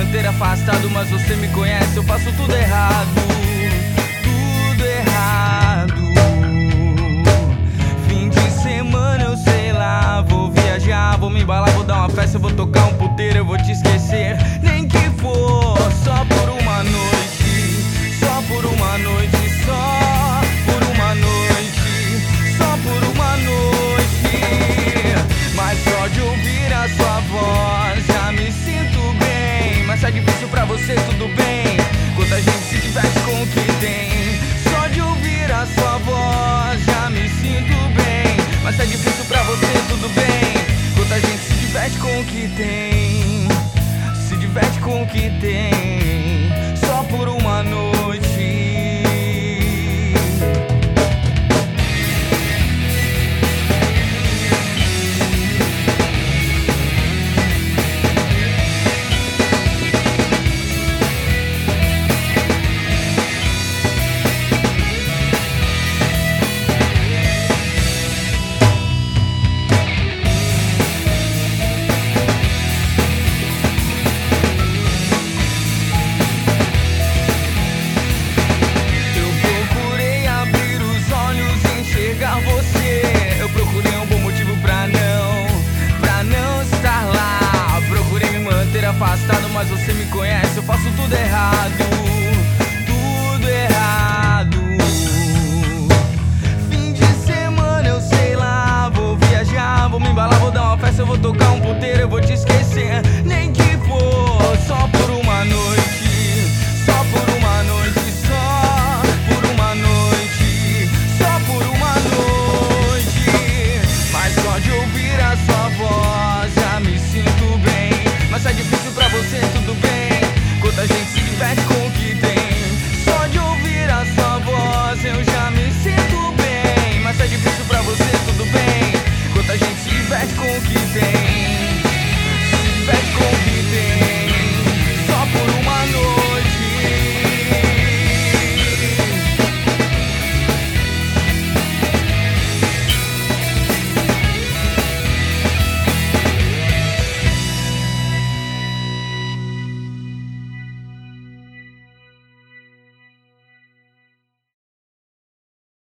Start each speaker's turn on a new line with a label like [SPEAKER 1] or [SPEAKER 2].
[SPEAKER 1] manter afastado, mas você me conhece, eu faço tudo errado. Tudo errado. Fim de semana eu sei lá, vou viajar, vou me embalar, vou dar uma festa, eu vou tocar um puteiro, eu vou te esquecer. Nem que for só por uma noite, só por uma noite, só por uma noite, só por uma noite. Mas só de ouvir a sua voz já me sinto bem. Mas é difícil pra você, tudo bem? Quanta gente se diverte com o que tem. Só de ouvir a sua voz já me sinto bem. Mas é difícil pra você, tudo bem? Quanta gente se diverte com o que tem. Se diverte com o que tem. Só por uma noite. Você, eu procurei um bom motivo pra não estar lá. Procurei me manter afastado, mas você me conhece, eu faço tudo errado. Tudo errado. Fim de semana eu sei lá, vou viajar, vou me embalar, vou dar uma festa, eu vou tocar um puteiro, eu vou te esquecer. Nem que for